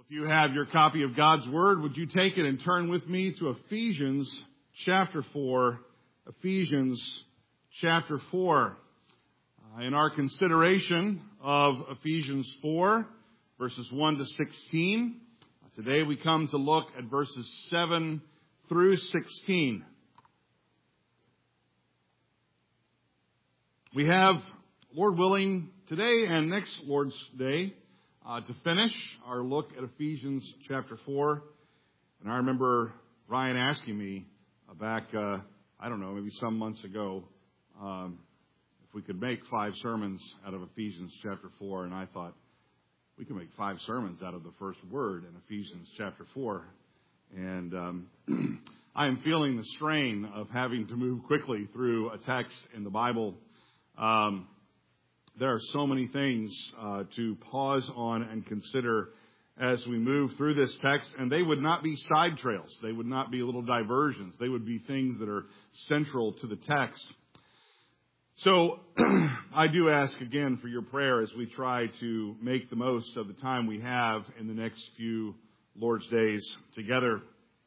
If you have your copy of God's Word, would you take it and turn with me to Ephesians chapter 4. Ephesians chapter 4. In our consideration of Ephesians 4, verses 1 to 16, today we come to look at verses 7 through 16. We have, Lord willing, today and next Lord's Day, to finish our look at Ephesians chapter 4. And I remember Ryan asking me back, maybe some months ago, if we could make 5 sermons out of Ephesians chapter 4. And I thought, we can make 5 sermons out of the first word in Ephesians chapter 4. And I am feeling the strain of having to move quickly through a text in the Bible. There are so many things to pause on and consider as we move through this text, and they would not be side trails. They would not be little diversions. They would be things that are central to the text. So I do ask again for your prayer as we try to make the most of the time we have in the next few Lord's Days together.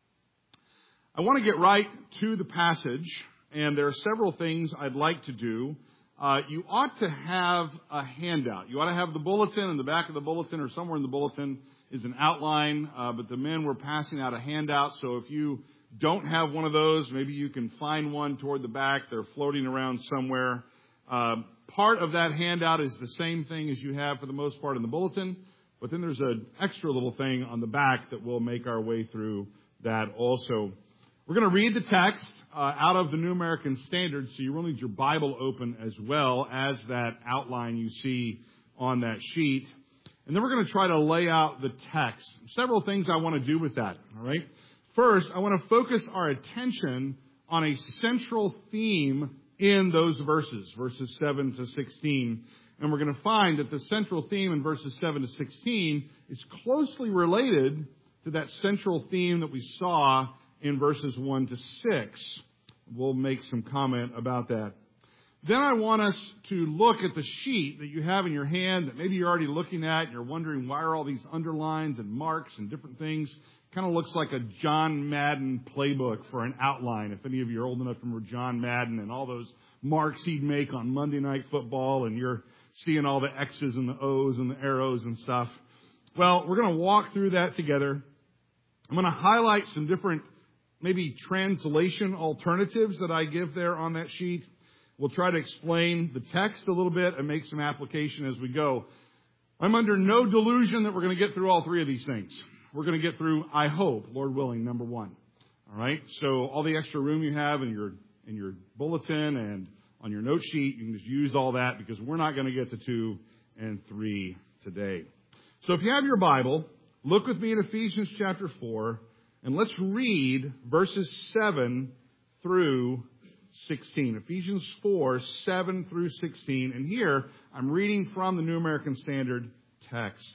I want to get right to the passage, and there are several things I'd like to do. You ought to have a handout. You ought to have the bulletin. In the back of the bulletin or somewhere in the bulletin is an outline, but the men were passing out a handout. So if you don't have one of those, maybe you can find one toward the back. They're floating around somewhere. Part of that handout is the same thing as you have for the most part in the bulletin, but then there's an extra little thing on the back that we'll make our way through that also. We're going to read the text out of the New American Standard, so you will need your Bible open as well as that outline you see on that sheet. And then we're going to try to lay out the text. Several things I want to do with that, all right? First, I want to focus our attention on a central theme in those verses 7 to 16. And we're going to find that the central theme in verses 7 to 16 is closely related to that central theme that we saw in verses 1 to 6. We'll make some comment about that. Then I want us to look at the sheet that you have in your hand that maybe you're already looking at and you're wondering why are all these underlines and marks and different things. Kind of looks like a John Madden playbook for an outline. If any of you are old enough to remember John Madden and all those marks he'd make on Monday Night Football, and you're seeing all the X's and the O's and the arrows and stuff. Well, we're going to walk through that together. I'm going to highlight some different maybe translation alternatives that I give there on that sheet. We'll try to explain the text a little bit and make some application as we go. I'm under no delusion that we're going to get through all 3 of these things. We're going to get through, I hope, Lord willing, number 1. All right? So all the extra room you have in your bulletin and on your note sheet, you can just use all that because we're not going to get to 2 and 3 today. So if you have your Bible, look with me at Ephesians chapter 4. And let's read verses 7 through 16. Ephesians 4, 7 through 16. And here, I'm reading from the New American Standard text.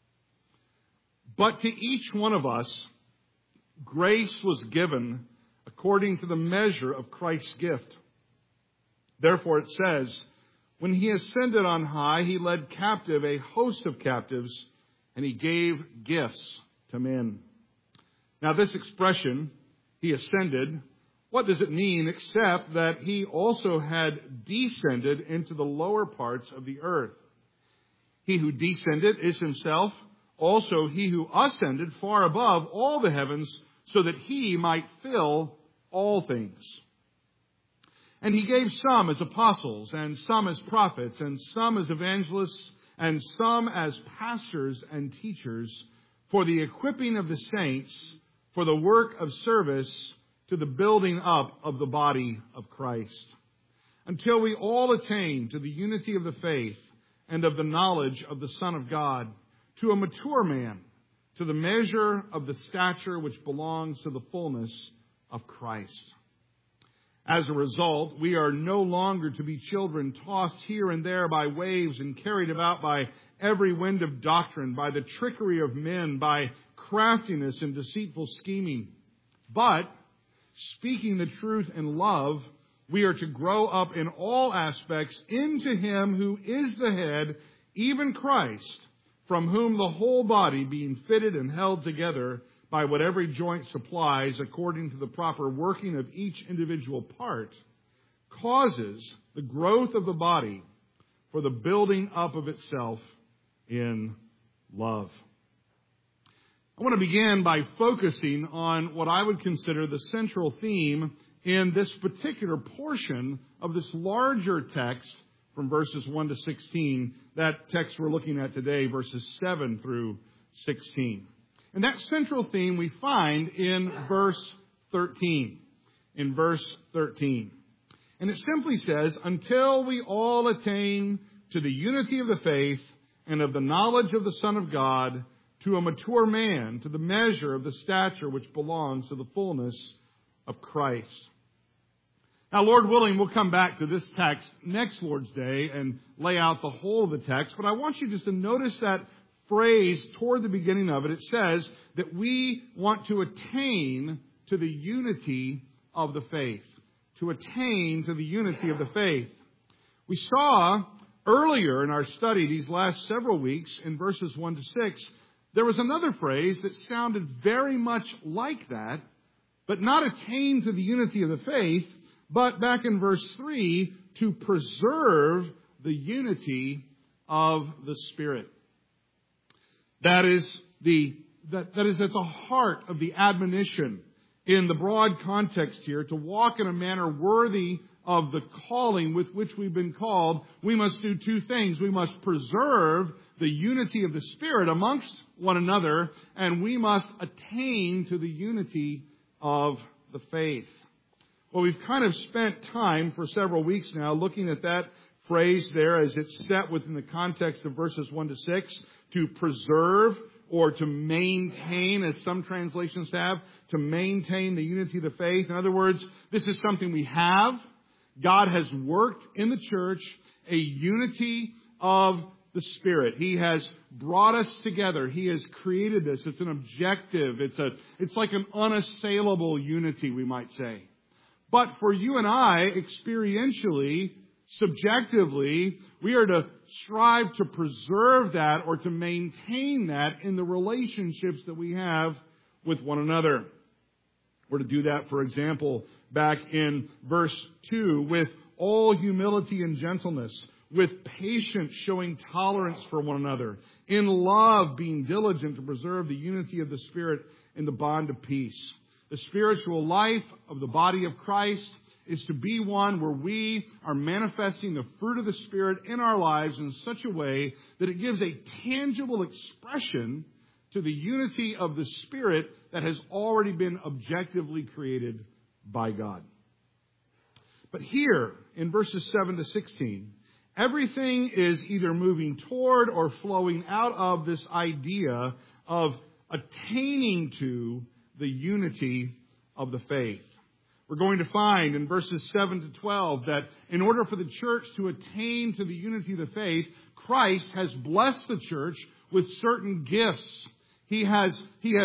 But to each one of us, grace was given according to the measure of Christ's gift. Therefore it says, when he ascended on high, he led captive a host of captives, and he gave gifts to men. Now, this expression, he ascended, what does it mean except that he also had descended into the lower parts of the earth? He who descended is himself also he who ascended far above all the heavens so that he might fill all things. And he gave some as apostles and some as prophets and some as evangelists and some as pastors and teachers for the equipping of the saints, for the work of service to the building up of the body of Christ, until we all attain to the unity of the faith and of the knowledge of the Son of God, to a mature man, to the measure of the stature which belongs to the fullness of Christ. As a result, we are no longer to be children tossed here and there by waves and carried about by every wind of doctrine, by the trickery of men, by craftiness and deceitful scheming. But, speaking the truth in love, we are to grow up in all aspects into Him who is the head, even Christ, from whom the whole body, being fitted and held together by what every joint supplies according to the proper working of each individual part, causes the growth of the body for the building up of itself in love. I want to begin by focusing on what I would consider the central theme in this particular portion of this larger text from verses 1 to 16, that text we're looking at today, verses 7 through 16. And that central theme we find in verse 13. In verse 13. And it simply says, until we all attain to the unity of the faith and of the knowledge of the Son of God, to a mature man, to the measure of the stature which belongs to the fullness of Christ. Now, Lord willing, we'll come back to this text next Lord's Day and lay out the whole of the text. But I want you just to notice that phrase toward the beginning of it. It says that we want to attain to the unity of the faith. To attain to the unity of the faith. We saw earlier in our study these last several weeks in verses 1 to 6, there was another phrase that sounded very much like that, but not attain to the unity of the faith, but back in verse 3, to preserve the unity of the Spirit. That is at the heart of the admonition in the broad context here, to walk in a manner worthy of the calling with which we've been called. We must do two things. We must preserve the unity of the Spirit amongst one another, and we must attain to the unity of the faith. Well, we've kind of spent time for several weeks now looking at that phrase there as it's set within the context of verses 1 to 6, to preserve or to maintain, as some translations have, to maintain the unity of the faith. In other words, this is something we have. God has worked in the church a unity of the Spirit. He has brought us together. He has created this. It's an objective. It's like an unassailable unity, we might say. But for you and I, experientially, subjectively, we are to strive to preserve that or to maintain that in the relationships that we have with one another. We're to do that, for example, back in verse 2, with all humility and gentleness, with patience showing tolerance for one another, in love being diligent to preserve the unity of the Spirit in the bond of peace. The spiritual life of the body of Christ is to be one where we are manifesting the fruit of the Spirit in our lives in such a way that it gives a tangible expression to the unity of the Spirit that has already been objectively created by God. But here, in verses 7 to 16, everything is either moving toward or flowing out of this idea of attaining to the unity of the faith. We're going to find in verses 7 to 12 that in order for the church to attain to the unity of the faith, Christ has blessed the church with certain gifts. He has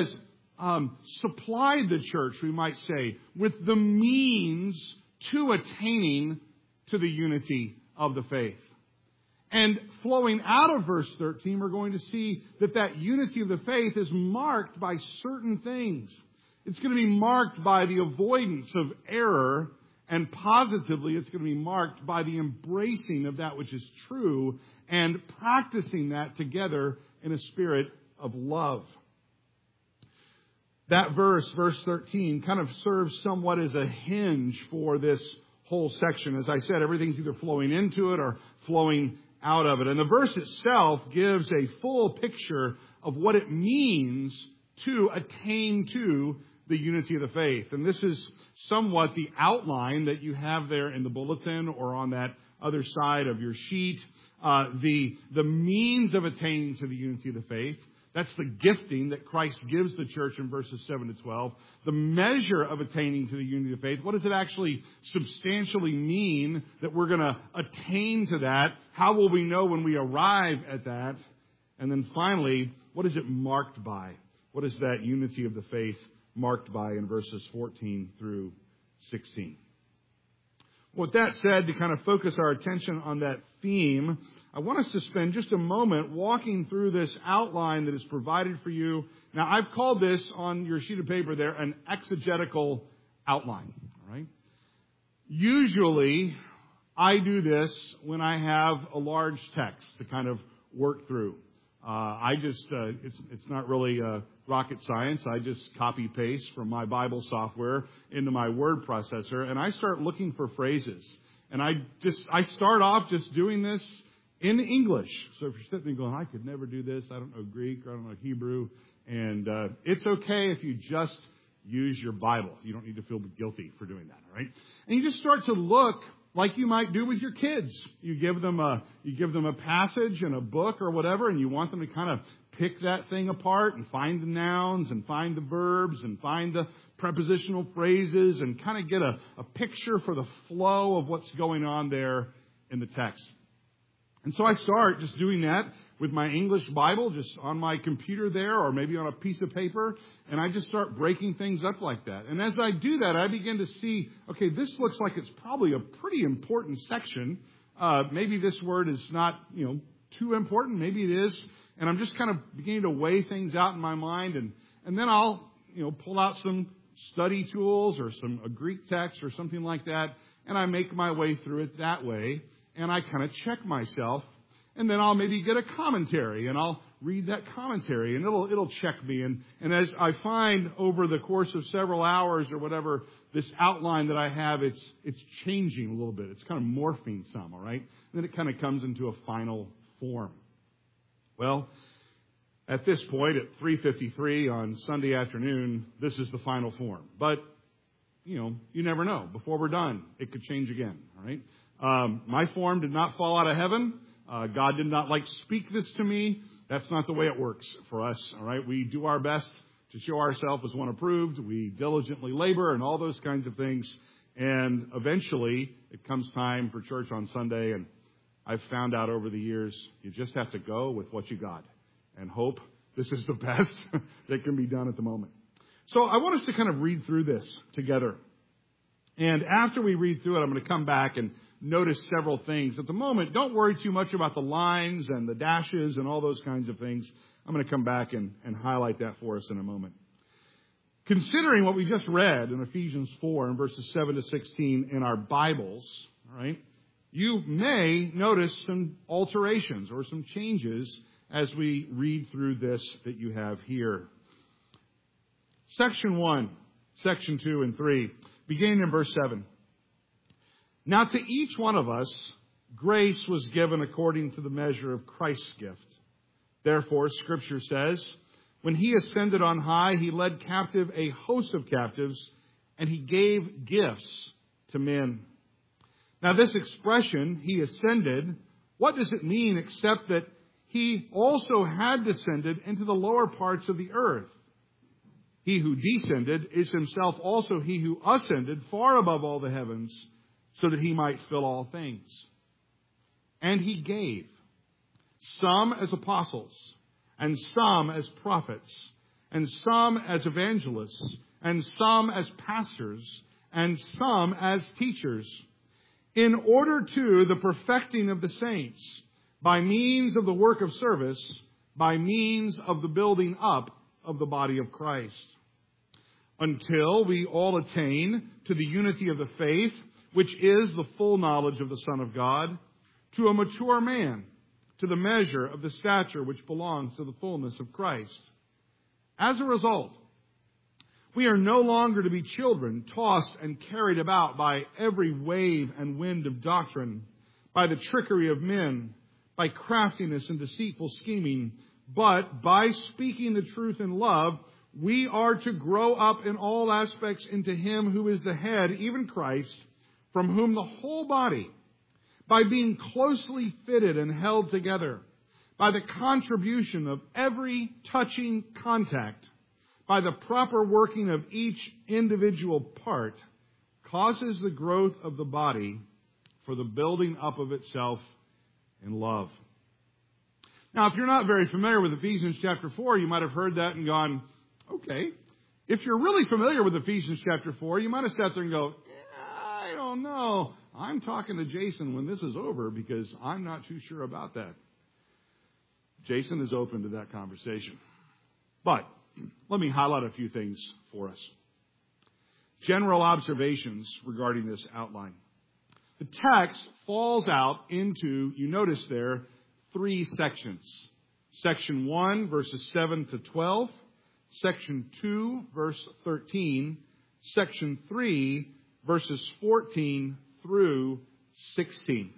supplied the church, we might say, with the means to attaining to the unity of the faith. And flowing out of verse 13, we're going to see that unity of the faith is marked by certain things. It's going to be marked by the avoidance of error, and positively it's going to be marked by the embracing of that which is true and practicing that together in a spirit of love. That verse 13, kind of serves somewhat as a hinge for this whole section. As I said, everything's either flowing into it or flowing out of it. And the verse itself gives a full picture of what it means to attain to the unity of the faith. And this is somewhat the outline that you have there in the bulletin or on that other side of your sheet. The means of attaining to the unity of the faith. That's the gifting that Christ gives the church in verses 7 to 12. The measure of attaining to the unity of faith. What does it actually substantially mean that we're going to attain to that? How will we know when we arrive at that? And then finally, what is it marked by? What is that unity of the faith marked by in verses 14 through 16? With that said, to kind of focus our attention on that theme, I want us to spend just a moment walking through this outline that is provided for you. Now, I've called this on your sheet of paper there an exegetical outline. All right. Usually, I do this when I have a large text to kind of work through. It's not really rocket science. I just copy paste from my Bible software into my word processor, and I start looking for phrases. And I start off just doing this in English. So if you're sitting there going, I could never do this, I don't know Greek, or I don't know Hebrew, and it's okay if you just use your Bible. You don't need to feel guilty for doing that, all right? And you just start to look like you might do with your kids. You give them a passage and a book or whatever, and you want them to kind of pick that thing apart and find the nouns and find the verbs and find the prepositional phrases and kind of get a picture for the flow of what's going on there in the text. And so I start just doing that with my English Bible just on my computer there or maybe on a piece of paper, and I just start breaking things up like that. And as I do that, I begin to see, okay, this looks like it's probably a pretty important section. Maybe this word is not, too important. Maybe it is. And I'm just kind of beginning to weigh things out in my mind, and then I'll, pull out some study tools or a Greek text or something like that, and I make my way through it that way, and I kind of check myself, and then I'll maybe get a commentary, and I'll read that commentary, and it'll check me, and as I find over the course of several hours or whatever, this outline that I have, it's changing a little bit. It's kind of morphing some, all right? And then it kind of comes into a final form. Well, at this point, at 3:53 on Sunday afternoon, this is the final form. But, you never know. Before we're done, it could change again, all right? My form did not fall out of heaven. God did not speak this to me. That's not the way it works for us, all right? We do our best to show ourselves as one approved. We diligently labor and all those kinds of things. And eventually, it comes time for church on Sunday, and I've found out over the years, you just have to go with what you got and hope this is the best that can be done at the moment. So I want us to kind of read through this together. And after we read through it, I'm going to come back and notice several things. At the moment, don't worry too much about the lines and the dashes and all those kinds of things. I'm going to come back and highlight that for us in a moment. Considering what we just read in Ephesians 4 and verses 7 to 16 in our Bibles, all right, you may notice some alterations or some changes as we read through this that you have here. Section 1, Section 2, and 3, beginning in verse 7. Now to each one of us, grace was given according to the measure of Christ's gift. Therefore, Scripture says, when he ascended on high, he led captive a host of captives, and he gave gifts to men. Now, this expression, he ascended, what does it mean except that he also had descended into the lower parts of the earth? He who descended is himself also he who ascended far above all the heavens, so that he might fill all things. And he gave some as apostles, and some as prophets, and some as evangelists, and some as pastors, and some as teachers, in order to the perfecting of the saints, by means of the work of service, by means of the building up of the body of Christ, until we all attain to the unity of the faith, which is the full knowledge of the Son of God, to a mature man, to the measure of the stature which belongs to the fullness of Christ. As a result, we are no longer to be children, tossed and carried about by every wave and wind of doctrine, by the trickery of men, by craftiness and deceitful scheming, but by speaking the truth in love, we are to grow up in all aspects into him who is the head, even Christ, from whom the whole body, by being closely fitted and held together, by the contribution of every touching contact, by the proper working of each individual part, causes the growth of the body for the building up of itself in love. Now, if you're not very familiar with Ephesians chapter 4, you might have heard that and gone, okay. If you're really familiar with Ephesians chapter 4, you might have sat there and go, oh, no, I'm talking to Jason when this is over because I'm not too sure about that. Jason is open to that conversation. But let me highlight a few things for us. General observations regarding this outline. The text falls out into, you notice there, 3 sections. Section 1, verses 7 to 12. Section 2, verse 13. Section 3, verses 14 through 16.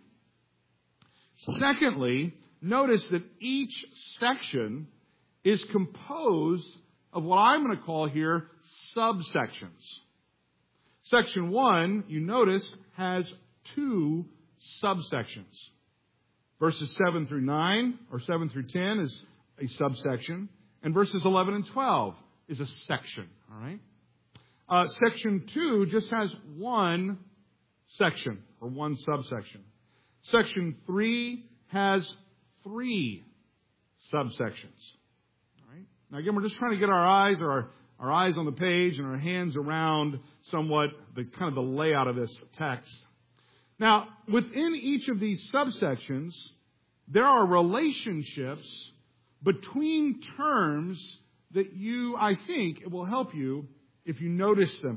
Secondly, notice that each section is composed of what I'm going to call here subsections. Section 1, you notice, has 2 subsections. Verses 7 through 9, or 7 through 10 is a subsection, and verses 11 and 12 is a section. All right. Section 2 just has 1 section, or 1 subsection. Section 3 has 3 subsections. All right. Now again, we're just trying to get our eyes on the page and our hands around somewhat the kind of the layout of this text. Now, within each of these subsections, there are relationships between terms that I think it will help you if you notice them.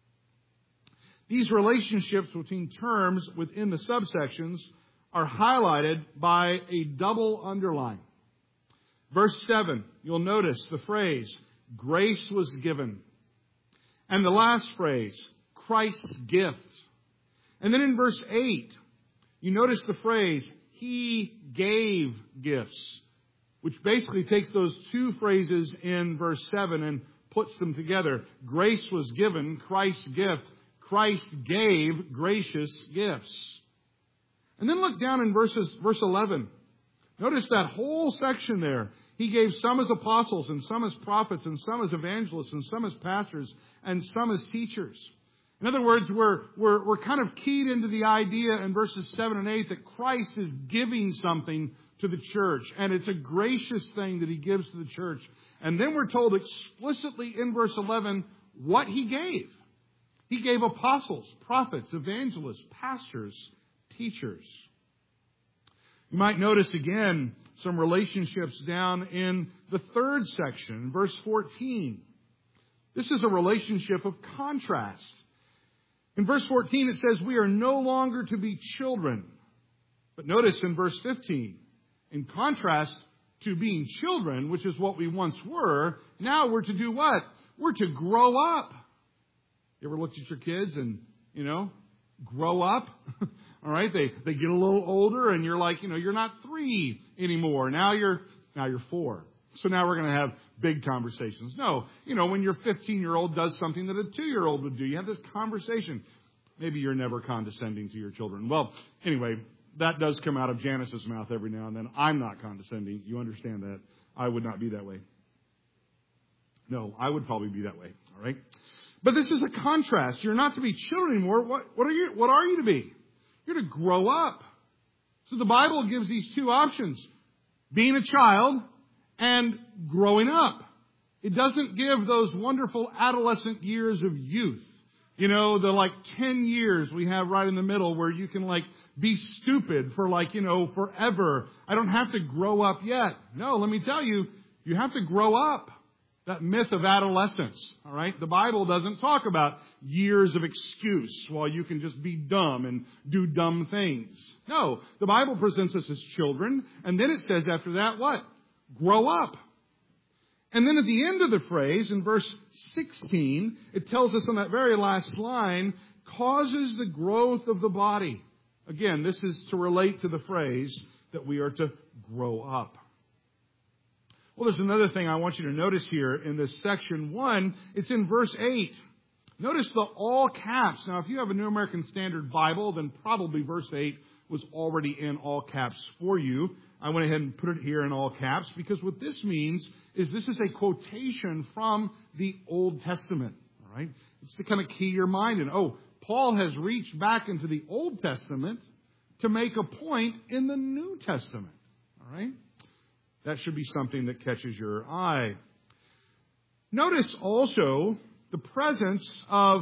These relationships between terms within the subsections are highlighted by a double underline. Verse 7, you'll notice the phrase, grace was given. And the last phrase, Christ's gift. And then in verse 8, you notice the phrase, He gave gifts, which basically takes those 2 phrases in verse 7 and puts them together. Grace was given, Christ's gift. Christ gave gracious gifts. And then look down in verse 11. Notice that whole section there. He gave some as apostles, and some as prophets, and some as evangelists, and some as pastors, and some as teachers. In other words, we're kind of keyed into the idea in verses 7 and 8 that Christ is giving something to the church. And it's a gracious thing that He gives to the church. And then we're told explicitly in verse 11 what He gave. He gave apostles, prophets, evangelists, pastors, teachers. You might notice again some relationships down in the 3rd section, verse 14. This is a relationship of contrast. In verse 14 it says, we are no longer to be children. But notice in verse 15, in contrast to being children, which is what we once were, now we're to do what? We're to grow up. You ever looked at your kids and, grow up? All right, they get a little older and you're like, you're not 3 anymore. Now you're 4. So now we're going to have big conversations. No, when your 15-year-old does something that a 2-year-old would do, you have this conversation. Maybe you're never condescending to your children. Well, anyway, that does come out of Janice's mouth every now and then. I'm not condescending. You understand that. I would not be that way. No, I would probably be that way. All right. But this is a contrast. You're not to be children anymore. What are you to be? You're to grow up. So the Bible gives these 2 options. Being a child and growing up. It doesn't give those wonderful adolescent years of youth. The 10 years we have right in the middle where you can be stupid for forever. I don't have to grow up yet. No, let me tell you, you have to grow up. That myth of adolescence, all right? The Bible doesn't talk about years of excuse while you can just be dumb and do dumb things. No, the Bible presents us as children, and then it says after that, what? Grow up. And then at the end of the phrase, in verse 16, it tells us on that very last line, causes the growth of the body. Again, this is to relate to the phrase that we are to grow up. Well, there's another thing I want you to notice here in this section 1. It's in verse 8. Notice the all caps. Now, if you have a New American Standard Bible, then probably verse 8 was already in all caps for you. I went ahead and put it here in all caps because what this means is this is a quotation from the Old Testament. All right? It's to kind of key your mind in, Paul has reached back into the Old Testament to make a point in the New Testament. All right? That should be something that catches your eye. Notice also the presence of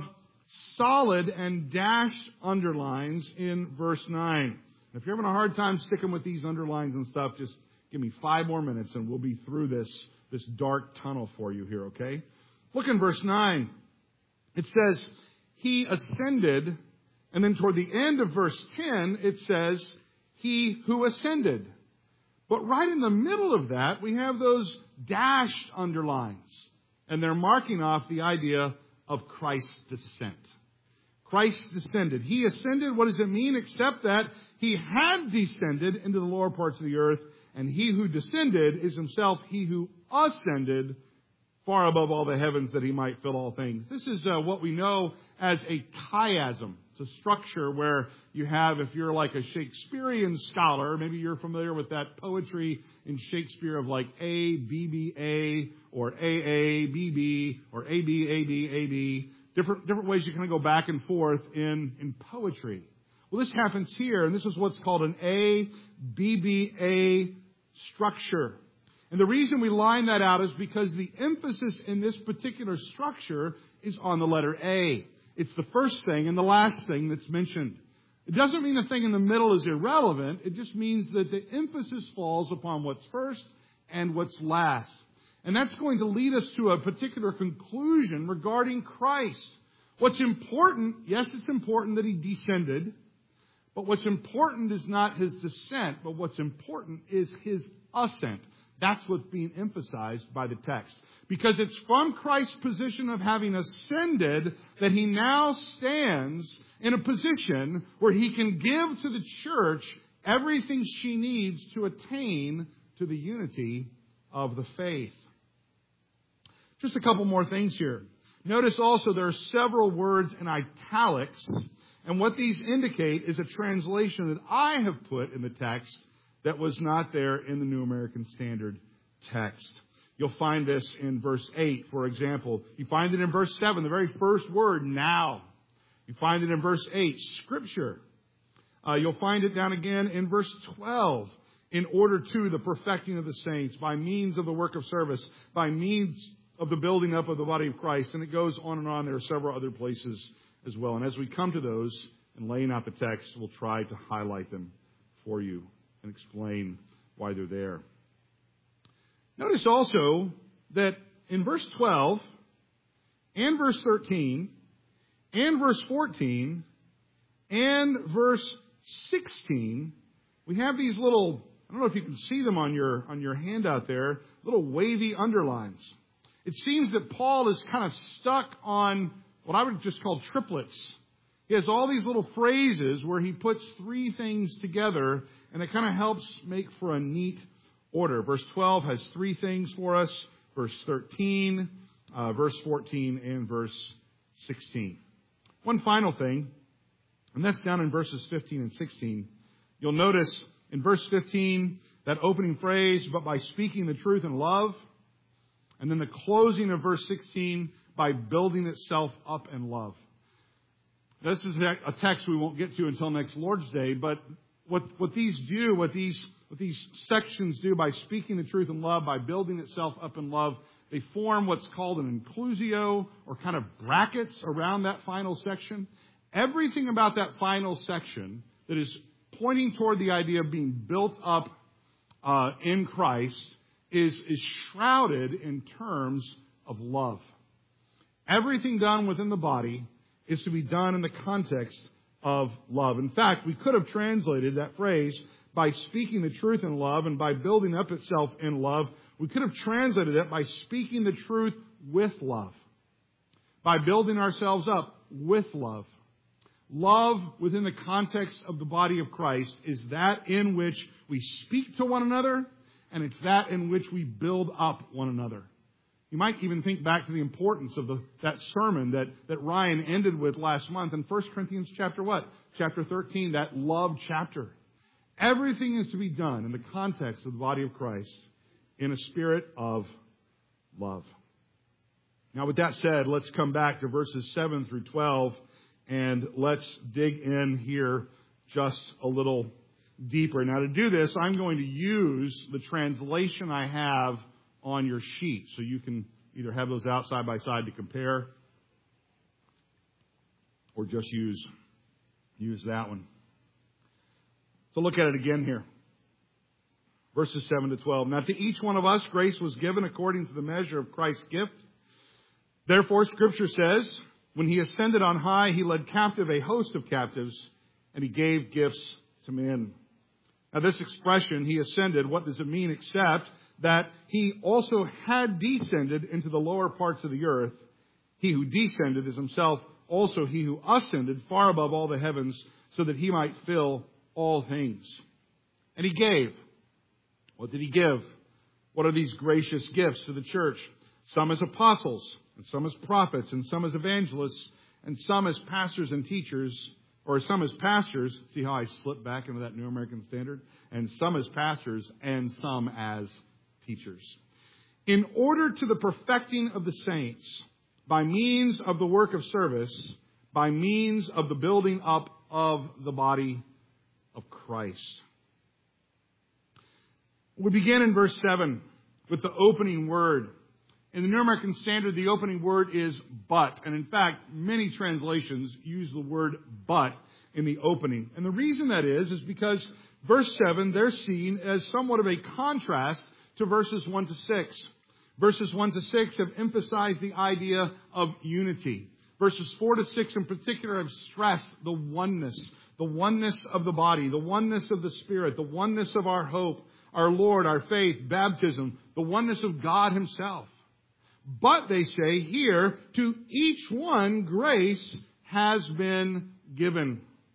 solid and dashed underlines in verse 9. And if you're having a hard time sticking with these underlines and stuff, just give me 5 more minutes and we'll be through this dark tunnel for you here, okay? Look in verse 9. It says, He ascended, and then toward the end of verse 10, it says, He who ascended. But right in the middle of that, we have those dashed underlines. And they're marking off the idea of Christ's descent. Christ descended. He ascended. What does it mean? Except that He had descended into the lower parts of the earth. And He who descended is Himself He who ascended far above all the heavens that He might fill all things. This is what we know as a chiasm. It's a structure where you have, if you're like a Shakespearean scholar, maybe you're familiar with that poetry in Shakespeare of like A, B, B, A, or A, A, B, B, or A, B, A, B, A, B. Different ways you kind of go back and forth in poetry. Well, this happens here, and this is what's called an A, B, B, A structure. And the reason we line that out is because the emphasis in this particular structure is on the letter A. It's the first thing and the last thing that's mentioned. It doesn't mean the thing in the middle is irrelevant. It just means that the emphasis falls upon what's first and what's last. And that's going to lead us to a particular conclusion regarding Christ. What's important, yes, it's important that He descended. But what's important is not His descent, but what's important is His ascent. That's what's being emphasized by the text. Because it's from Christ's position of having ascended that He now stands in a position where He can give to the church everything she needs to attain to the unity of the faith. Just a couple more things here. Notice also there are several words in italics. And what these indicate is a translation that I have put in the text that was not there in the New American Standard text. You'll find this in verse 8, for example. You find it in verse 7, the very first word, now. You find it in verse 8, Scripture. You'll find it down again in verse 12. In order to the perfecting of the saints, by means of the work of service, by means of the building up of the body of Christ. And it goes on and on. There are several other places as well. And as we come to those and laying out the text, we'll try to highlight them for you and explain why they're there. Notice also that in verse 12 and verse 13 and verse 14 and verse 16, we have these little, I don't know if you can see them on your handout there, little wavy underlines. It seems that Paul is kind of stuck on what I would just call triplets. He has all these little phrases where he puts 3 things together, and it kind of helps make for a neat order. Verse 12 has 3 things for us. Verse 13, verse 14, and verse 16. One final thing, and that's down in verses 15 and 16. You'll notice in verse 15, that opening phrase, but by speaking the truth in love. And then the closing of verse 16, by building itself up in love. This is a text we won't get to until next Lord's Day, but what these do, what these sections do by speaking the truth in love, by building itself up in love, they form what's called an inclusio, or kind of brackets around that final section. Everything about that final section that is pointing toward the idea of being built up in Christ is shrouded in terms of love. Everything done within the body is to be done in the context of love. In fact, we could have translated that phrase by speaking the truth in love and by building up itself in love. We could have translated it by speaking the truth with love, by building ourselves up with love. Love within the context of the body of Christ is that in which we speak to one another, and it's that in which we build up one another. You might even think back to the importance of that sermon that Ryan ended with last month in 1 Corinthians chapter what? Chapter 13, that love chapter. Everything is to be done in the context of the body of Christ in a spirit of love. Now, with that said, let's come back to verses 7 through 12, and let's dig in here just a little deeper. Now, to do this, I'm going to use the translation I have on your sheet, so you can either have those out side by side to compare, or just use that one. So look at it again here. Verses 7 to 12. Now to each one of us grace was given according to the measure of Christ's gift. Therefore, Scripture says, when he ascended on high, he led captive a host of captives, and he gave gifts to men. Now this expression, he ascended, what does it mean except that he also had descended into the lower parts of the earth? He who descended is himself also he who ascended far above all the heavens, so that he might fill all things. And he gave. What did he give? What are these gracious gifts to the church? Some as apostles, and some as prophets, and some as evangelists, and some as pastors and teachers, or some as pastors. See how I slipped back into that New American Standard? And some as pastors, and some as teachers. In order to the perfecting of the saints, by means of the work of service, by means of the building up of the body of Christ. We begin in verse 7 with the opening word. In the New American Standard, the opening word is but. And in fact, many translations use the word but in the opening. And the reason that is because verse 7, they're seen as somewhat of a contrast to verses 1 to 6. Verses 1 to 6 have emphasized the idea of unity. Verses 4 to 6 in particular have stressed the oneness of the body, the oneness of the Spirit, the oneness of our hope, our Lord, our faith, baptism, the oneness of God Himself. But they say here, to each one grace has been given.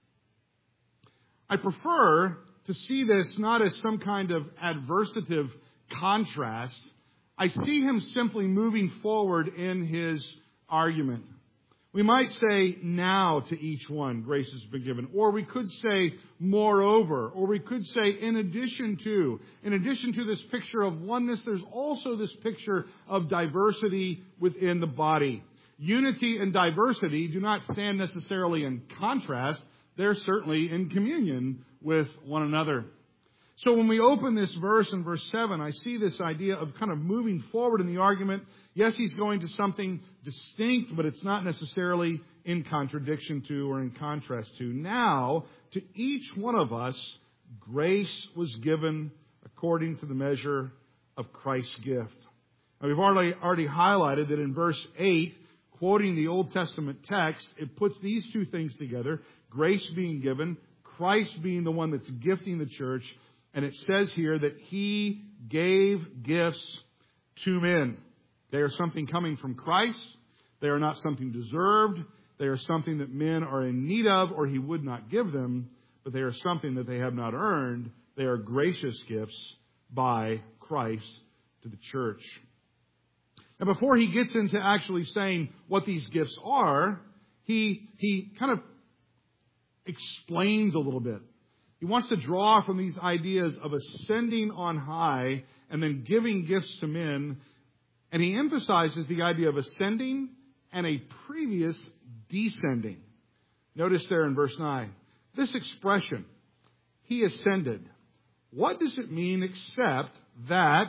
I prefer to see this not as some kind of adversative contrast. I see him simply moving forward in his argument. We might say, now to each one grace has been given. Or we could say, moreover. Or we could say, in addition to. In addition to this picture of oneness, there's also this picture of diversity within the body. Unity and diversity do not stand necessarily in contrast. They're certainly in communion with one another. So when we open this verse in verse 7, I see this idea of kind of moving forward in the argument. Yes, he's going to something distinct, but it's not necessarily in contradiction to or in contrast to. Now, to each one of us, grace was given according to the measure of Christ's gift. Now, we've already highlighted that in verse 8, quoting the Old Testament text, it puts these two things together. Grace being given, Christ being the one that's gifting the church. And it says here that He gave gifts to men. They are something coming from Christ. They are not something deserved. They are something that men are in need of or He would not give them. But they are something that they have not earned. They are gracious gifts by Christ to the church. Now before he gets into actually saying what these gifts are, he kind of explains a little bit. He wants to draw from these ideas of ascending on high and then giving gifts to men. And he emphasizes the idea of ascending and a previous descending. Notice there in verse 9, this expression, He ascended. What does it mean except that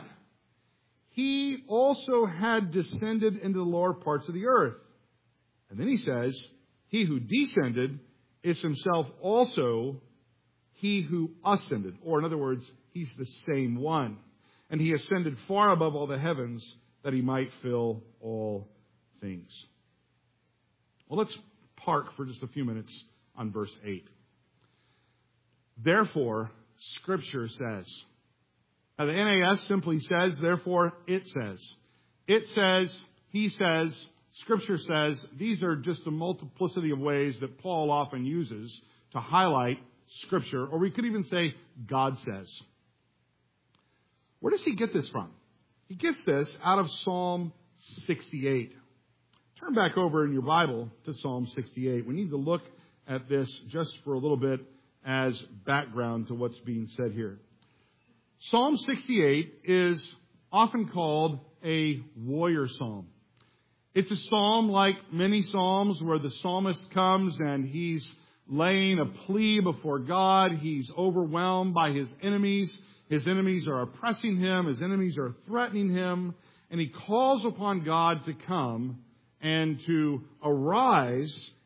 He also had descended into the lower parts of the earth? And then he says, He who descended is Himself also He who ascended, or in other words, He's the same one. And He ascended far above all the heavens that He might fill all things. Well, let's park for just a few minutes on verse 8. Therefore, Scripture says. Now, the NAS simply says, therefore, it says. It says, he says, Scripture says. These are just a multiplicity of ways that Paul often uses to highlight Scripture, or we could even say, God says. Where does he get this from? He gets this out of Psalm 68. Turn back over in your Bible to Psalm 68. We need to look at this just for a little bit as background to what's being said here. Psalm 68 is often called a warrior psalm. It's a psalm like many psalms where the psalmist comes and he's laying a plea before God. He's overwhelmed by his enemies. His enemies are oppressing him. His enemies are threatening him. And he calls upon God to come and to arise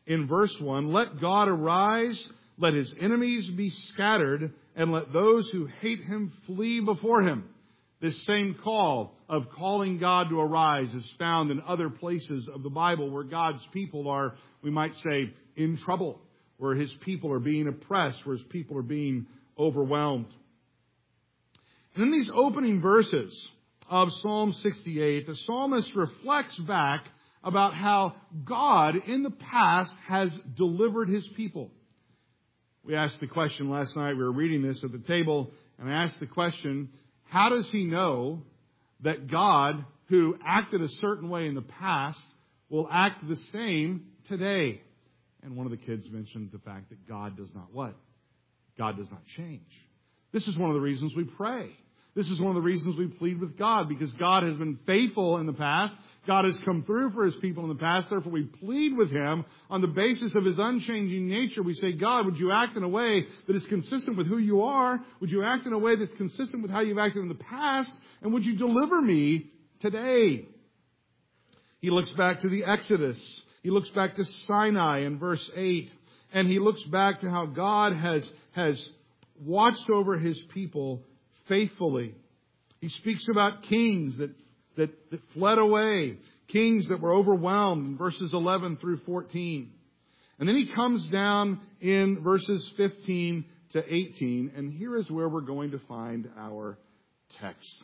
in verse 1, let God arise, let his enemies be scattered, and let those who hate him flee before him. This same call of calling God to arise is found in other places of the Bible where God's people are, we might say, in trouble, where his people are being oppressed, where his people are being overwhelmed. And in these opening verses of Psalm 68, the psalmist reflects back about how God in the past has delivered his people. We asked the question last night, we were reading this at the table, and I asked the question, how does he know that God, who acted a certain way in the past, will act the same today? And one of the kids mentioned the fact that God does not what? God does not change. This is one of the reasons we pray. This is one of the reasons we plead with God, because God has been faithful in the past. God has come through for his people in the past. Therefore, we plead with him on the basis of his unchanging nature. We say, God, would you act in a way that is consistent with who you are? Would you act in a way that's consistent with how you've acted in the past? And would you deliver me today? He looks back to the Exodus. He looks back to Sinai in verse 8. And he looks back to how God has watched over his people faithfully. He speaks about kings that fled away, kings that were overwhelmed in verses 11 through 14. And then he comes down in verses 15 to 18, and here is where we're going to find our text.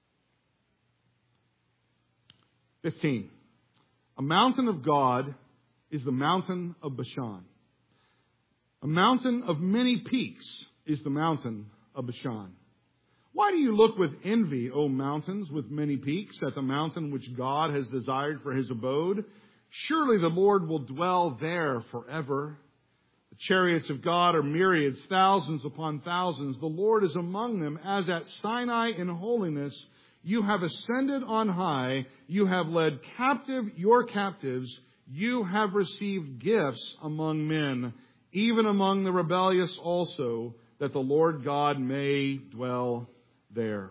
15. A mountain of God is the mountain of Bashan. A mountain of many peaks is the mountain of Bashan. Why do you look with envy, O mountains with many peaks, at the mountain which God has desired for his abode? Surely the Lord will dwell there forever. The chariots of God are myriads, thousands upon thousands. The Lord is among them, as at Sinai in holiness. You have ascended on high. You have led captive your captives. You have received gifts among men, even among the rebellious also, that the Lord God may dwell there.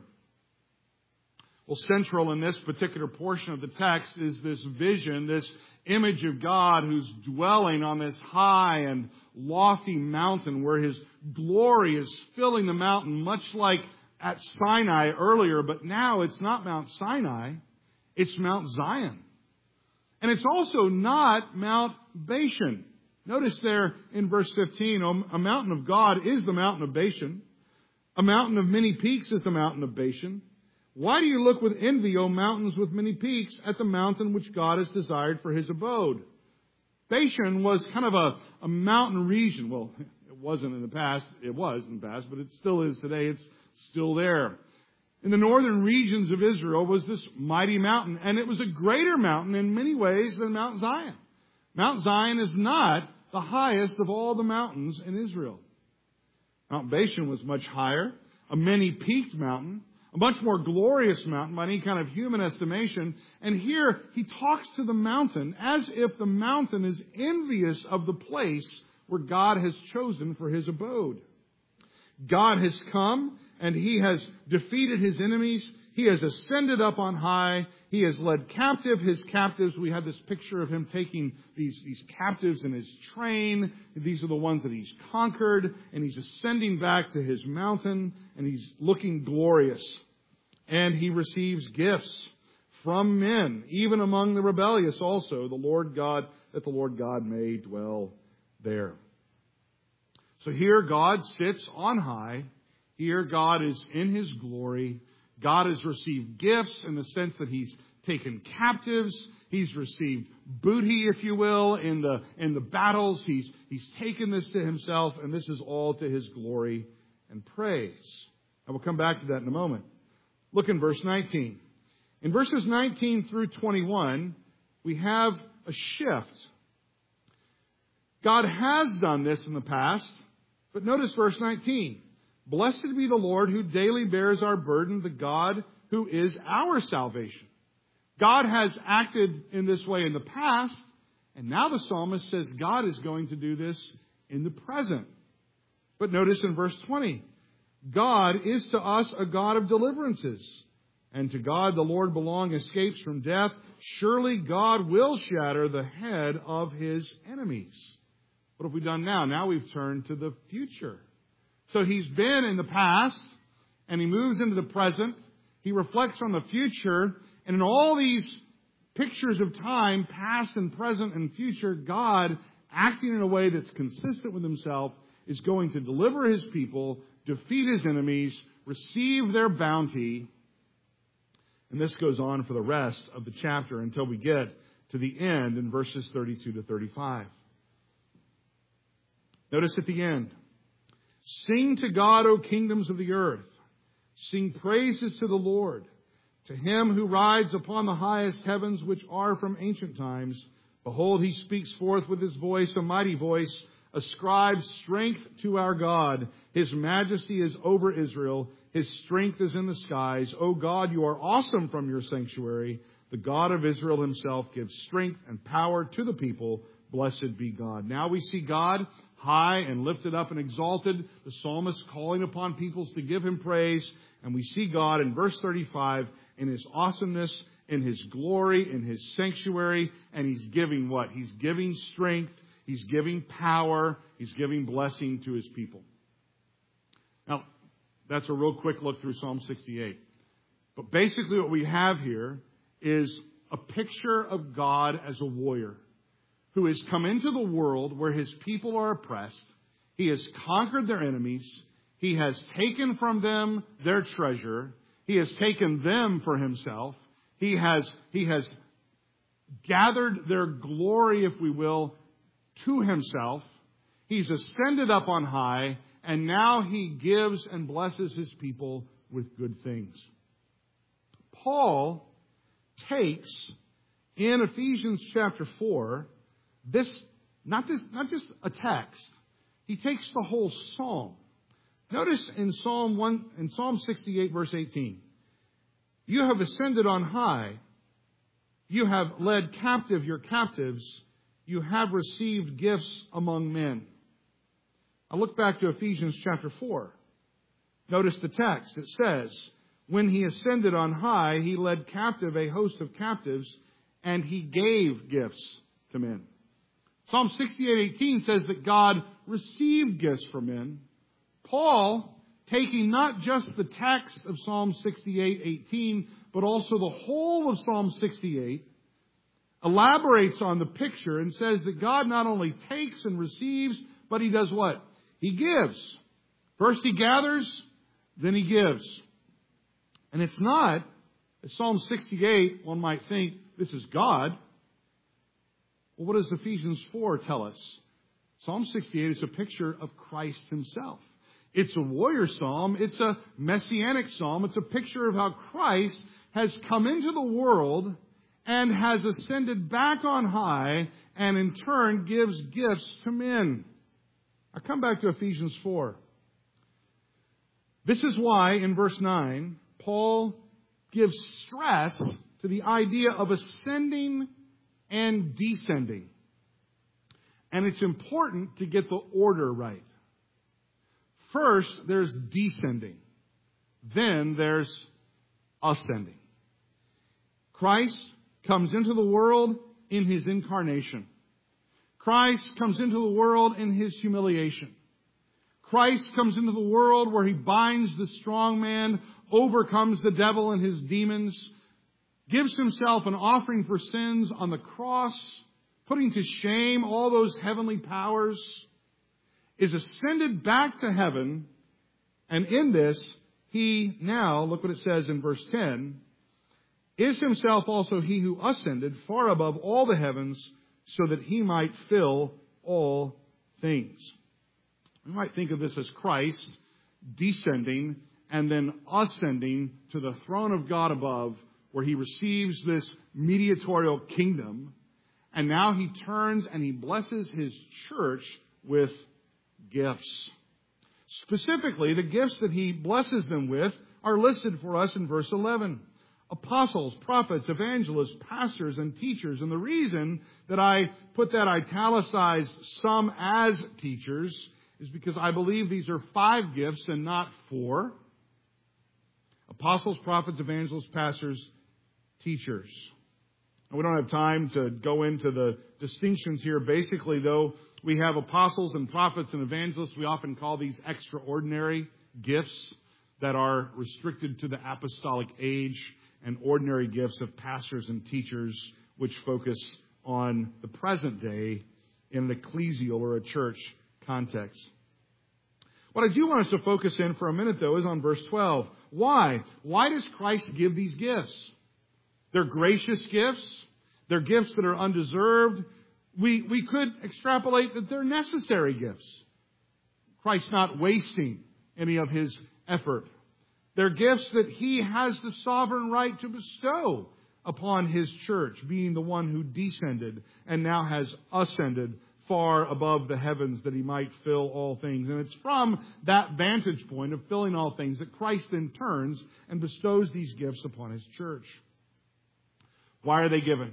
Well, central in this particular portion of the text is this vision, this image of God who's dwelling on this high and lofty mountain where his glory is filling the mountain, much like at Sinai earlier, but now it's not Mount Sinai, it's Mount Zion. And it's also not Mount Bashan. Notice there in verse 15, a mountain of God is the mountain of Bashan. A mountain of many peaks is the mountain of Bashan. Why do you look with envy, O mountains with many peaks, at the mountain which God has desired for his abode? Bashan was kind of a mountain region. Well, it wasn't in the past. It was in the past, but it still is today. It's still there. In the northern regions of Israel was this mighty mountain, and it was a greater mountain in many ways than Mount Zion. Mount Zion is not the highest of all the mountains in Israel. Mount Bashan was much higher, a many-peaked mountain, a much more glorious mountain by any kind of human estimation. And here he talks to the mountain as if the mountain is envious of the place where God has chosen for his abode. God has come and he has defeated his enemies. He has ascended up on high. He has led captive his captives. We have this picture of him taking these captives in his train. These are the ones that he's conquered. And he's ascending back to his mountain. And he's looking glorious. And he receives gifts from men, even among the rebellious also, the Lord God may dwell there. So here God sits on high. Here God is in his glory. God has received gifts in the sense that he's taken captives. He's received booty, if you will, in the battles. He's taken this to himself, and this is all to his glory and praise. And we'll come back to that in a moment. Look in verse 19. In verses 19 through 21, we have a shift. God has done this in the past, but notice verse 19. Blessed be the Lord who daily bears our burden, the God who is our salvation. God has acted in this way in the past, and now the psalmist says God is going to do this in the present. But notice in verse 20, God is to us a God of deliverances. and to God the Lord belong escapes from death, surely God will shatter the head of his enemies. What have we done now? Now we've turned to the future. So he's been in the past, and he moves into the present. He reflects on the future, and in all these pictures of time, past and present and future, God, acting in a way that's consistent with himself, is going to deliver his people, defeat his enemies, receive their bounty. And this goes on for the rest of the chapter until we get to the end in verses 32 to 35. Notice at the end, sing to God, O kingdoms of the earth. Sing praises to the Lord. To him who rides upon the highest heavens, which are from ancient times. Behold, he speaks forth with his voice, a mighty voice. Ascribe strength to our God. His majesty is over Israel. His strength is in the skies. O God, you are awesome from your sanctuary. The God of Israel himself gives strength and power to the people. Blessed be God. Now we see God high and lifted up and exalted. The psalmist calling upon peoples to give him praise. And we see God in verse 35 in his awesomeness, in his glory, in his sanctuary. And he's giving what? He's giving strength. He's giving power. He's giving blessing to his people. Now, that's a real quick look through Psalm 68. But basically what we have here is a picture of God as a warrior who has come into the world where his people are oppressed. He has conquered their enemies. He has taken from them their treasure. He has taken them for himself. He has gathered their glory, if we will, to himself. He's ascended up on high, and now he gives and blesses his people with good things. Paul takes in Ephesians chapter 4 this not just a text. He takes the whole psalm. Notice in Psalm 68 verse 18. You have ascended on high. You have led captive your captives. You have received gifts among men. I look back to Ephesians chapter 4. Notice the text. It says, when he ascended on high, he led captive a host of captives, and he gave gifts to men. Psalm 68:18 says that God received gifts from men. Paul, taking not just the text of Psalm 68:18, but also the whole of Psalm 68, elaborates on the picture and says that God not only takes and receives, but he does what? He gives. First he gathers, then he gives. And it's not, as Psalm 68, one might think, this is God. Well, what does Ephesians 4 tell us? Psalm 68 is a picture of Christ himself. It's a warrior psalm. It's a messianic psalm. It's a picture of how Christ has come into the world and has ascended back on high and in turn gives gifts to men. I come back to Ephesians 4. This is why in verse 9, Paul gives stress to the idea of ascending and descending. And it's important to get the order right. First, there's descending. Then there's ascending. Christ comes into the world in his incarnation. Christ comes into the world in his humiliation. Christ comes into the world where he binds the strong man, overcomes the devil and his demons, gives himself an offering for sins on the cross, putting to shame all those heavenly powers, is ascended back to heaven, and in this, he now, look what it says in verse 10, is himself also he who ascended far above all the heavens, so that he might fill all things. We might think of this as Christ descending and then ascending to the throne of God above, where he receives this mediatorial kingdom. And now he turns and he blesses his church with gifts. Specifically, the gifts that he blesses them with are listed for us in verse 11. Apostles, prophets, evangelists, pastors, and teachers. And the reason that I put that italicized some as teachers is because I believe these are 5 gifts and not 4. Apostles, prophets, evangelists, pastors, teachers. And we don't have time to go into the distinctions here. Basically, though, we have apostles and prophets and evangelists. We often call these extraordinary gifts that are restricted to the apostolic age, and ordinary gifts of pastors and teachers, which focus on the present day in an ecclesial or a church context. What I do want us to focus in for a minute, though, is on verse 12. Why? Why does Christ give these gifts? They're gracious gifts. They're gifts that are undeserved. We could extrapolate that they're necessary gifts. Christ's not wasting any of His effort. They're gifts that He has the sovereign right to bestow upon His church, being the one who descended and now has ascended far above the heavens that He might fill all things. And it's from that vantage point of filling all things that Christ then turns and bestows these gifts upon His church. Why are they given?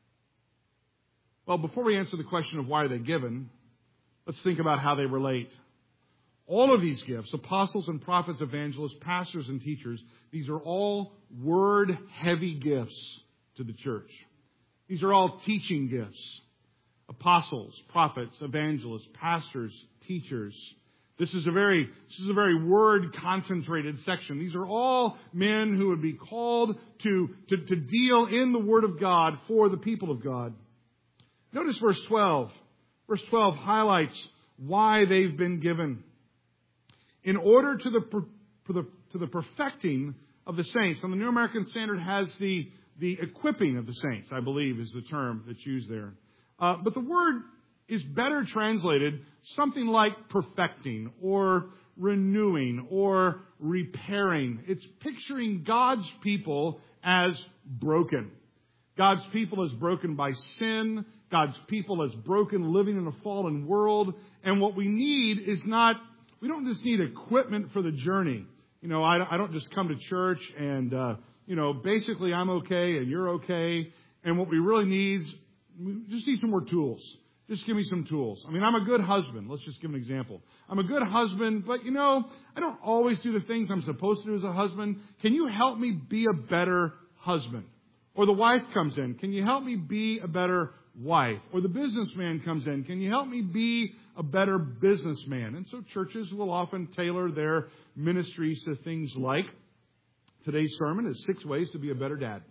Well, before we answer the question of why are they given, let's think about how they relate. All of these gifts, apostles and prophets, evangelists, pastors and teachers, these are all word-heavy gifts to the church. These are all teaching gifts. Apostles, prophets, evangelists, pastors, teachers. This is a very word-concentrated section. These are all men who would be called to deal in the Word of God for the people of God. Notice verse 12. Verse 12 highlights why they've been given. In order to the perfecting of the saints. And the New American Standard has the equipping of the saints, I believe, is the term that's used there. But the word is better translated something like perfecting or renewing or repairing. It's picturing God's people as broken. God's people as broken by sin. God's people as broken living in a fallen world. And what we need is we don't just need equipment for the journey. I don't just come to church and, basically I'm okay and you're okay. And what we really need is we just need some more tools. Just give me some tools. I'm a good husband. Let's just give an example. I'm a good husband, but I don't always do the things I'm supposed to do as a husband. Can you help me be a better husband? Or the wife comes in. Can you help me be a better wife? Or the businessman comes in. Can you help me be a better businessman? And so churches will often tailor their ministries to things like today's sermon is 6 ways to be a better dad.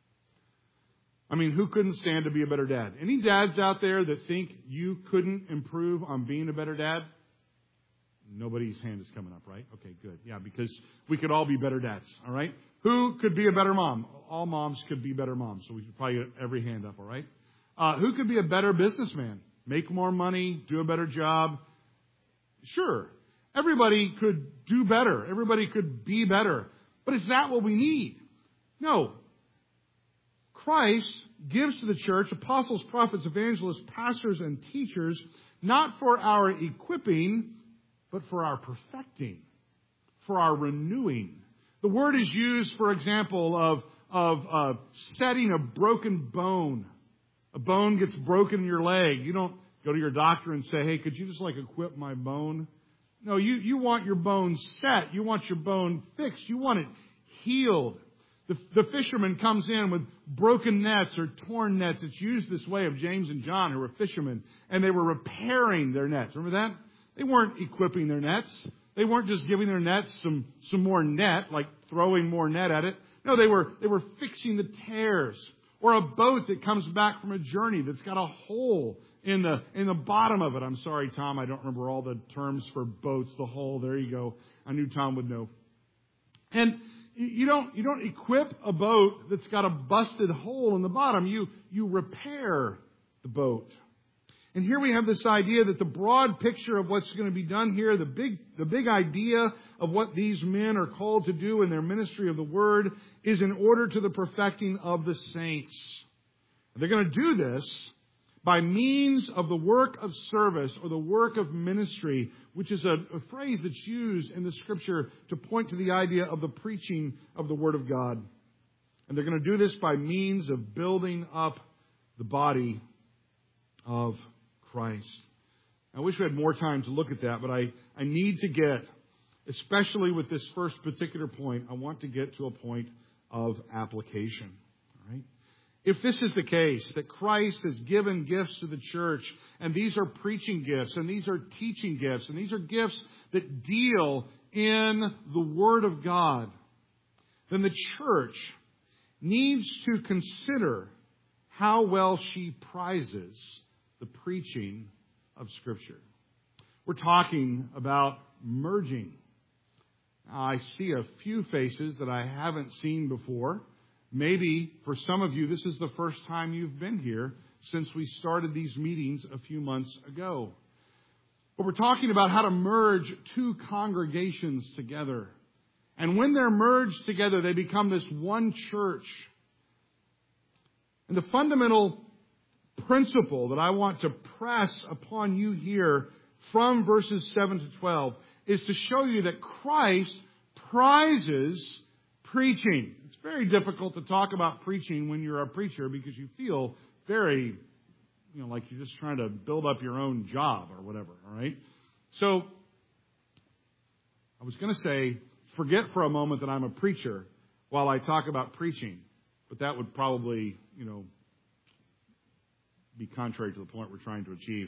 Who couldn't stand to be a better dad? Any dads out there that think you couldn't improve on being a better dad? Nobody's hand is coming up, right? Okay, good. Yeah, because we could all be better dads, all right? Who could be a better mom? All moms could be better moms, so we should probably get every hand up, all right? Who could be a better businessman? Make more money, do a better job? Sure. Everybody could do better. Everybody could be better. But is that what we need? No. Christ gives to the church apostles, prophets, evangelists, pastors, and teachers, not for our equipping, but for our perfecting, for our renewing. The word is used, for example, of setting a broken bone. A bone gets broken in your leg. You don't go to your doctor and say, hey, could you just equip my bone? No, you want your bone set. You want your bone fixed. You want it healed. The fisherman comes in with broken nets or torn nets. It's used this way of James and John, who were fishermen, and they were repairing their nets. Remember that? They weren't equipping their nets. They weren't just giving their nets some more net, like throwing more net at it. No, they were fixing the tears. Or a boat that comes back from a journey that's got a hole in the bottom of it. I'm sorry, Tom, I don't remember all the terms for boats. The hole, there you go. I knew Tom would know. And you don't equip a boat that's got a busted hole in the bottom. You repair the boat. And here we have this idea that the broad picture of what's going to be done here, the big idea of what these men are called to do in their ministry of the Word is in order to the perfecting of the saints. They're going to do this by means of the work of service or the work of ministry, which is a phrase that's used in the Scripture to point to the idea of the preaching of the Word of God. And they're going to do this by means of building up the body of Christ. I wish we had more time to look at that, but I need to get especially with this first particular point, I want to get to a point of application. All right? If this is the case, that Christ has given gifts to the church, and these are preaching gifts, and these are teaching gifts, and these are gifts that deal in the Word of God, then the church needs to consider how well she prizes the preaching of Scripture. We're talking about merging. Now, I see a few faces that I haven't seen before. Maybe for some of you, this is the first time you've been here since we started these meetings a few months ago. But we're talking about how to merge two congregations together. And when they're merged together, they become this one church. And the fundamental principle that I want to press upon you here from verses 7 to 12 is to show you that Christ prizes preaching. It's very difficult to talk about preaching when you're a preacher because you feel very, like you're just trying to build up your own job or whatever, all right? So, I was going to say, forget for a moment that I'm a preacher while I talk about preaching. But that would probably, be contrary to the point we're trying to achieve.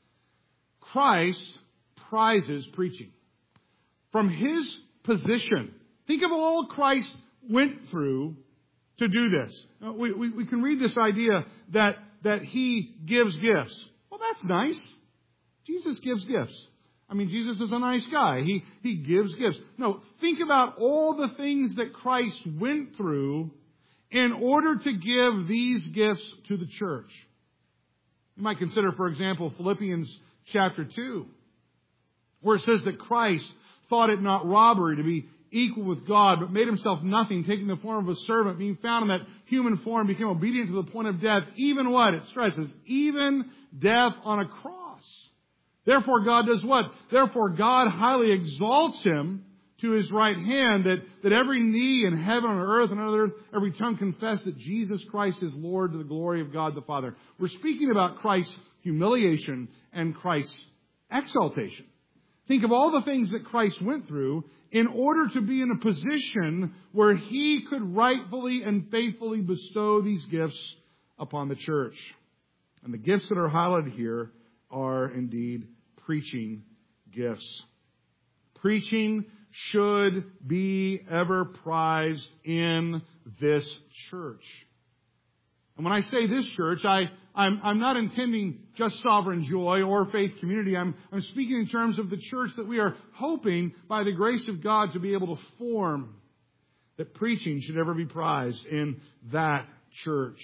Christ prizes preaching. From His position, think of all Christ went through to do this. We can read this idea that He gives gifts. Well, that's nice. Jesus gives gifts. I mean, Jesus is a nice guy. He gives gifts. No, think about all the things that Christ went through in order to give these gifts to the church. You might consider, for example, Philippians chapter 2, where it says that Christ thought it not robbery to be equal with God, but made Himself nothing, taking the form of a servant, being found in that human form, became obedient to the point of death, even what? It stresses, even death on a cross. Therefore God does what? Therefore God highly exalts Him to His right hand, that every knee in heaven and earth and on earth, every tongue confess that Jesus Christ is Lord, to the glory of God the Father. We're speaking about Christ's humiliation and Christ's exaltation. Think of all the things that Christ went through in order to be in a position where He could rightfully and faithfully bestow these gifts upon the church. And the gifts that are highlighted here are indeed preaching gifts. Preaching should be ever prized in this church. And when I say this church, I'm not intending just Sovereign Joy or Faith Community. I'm speaking in terms of the church that we are hoping, by the grace of God, to be able to form. That preaching should ever be prized in that church.